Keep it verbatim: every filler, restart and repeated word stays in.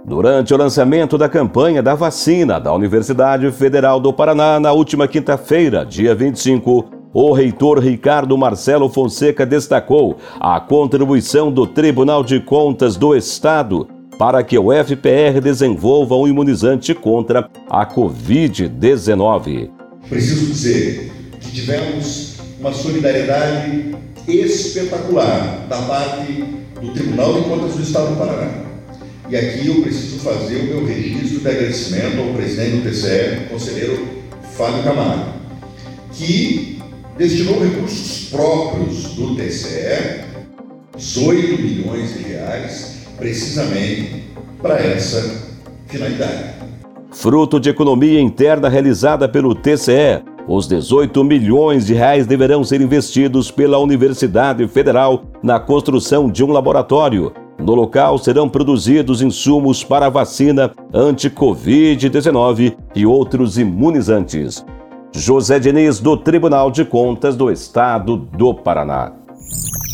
Durante o lançamento da campanha da vacina da Universidade Federal do Paraná, na última quinta-feira, dia vinte e cinco, o reitor Ricardo Marcelo Fonseca destacou a contribuição do Tribunal de Contas do Estado para que o F P R desenvolva um imunizante contra a covid dezenove. Preciso dizer que tivemos uma solidariedade espetacular da parte do Tribunal de Contas do Estado do Paraná. E aqui eu preciso fazer o meu registro de agradecimento ao presidente do T C E, o conselheiro Fábio Camargo, que destinou recursos próprios do T C E, dezoito milhões de reais, precisamente para essa finalidade. Fruto de economia interna realizada pelo T C E, os dezoito milhões de reais deverão ser investidos pela Universidade Federal na construção de um laboratório. No local serão produzidos insumos para a vacina anti-covid dezenove e outros imunizantes. José Diniz, do Tribunal de Contas do Estado do Paraná.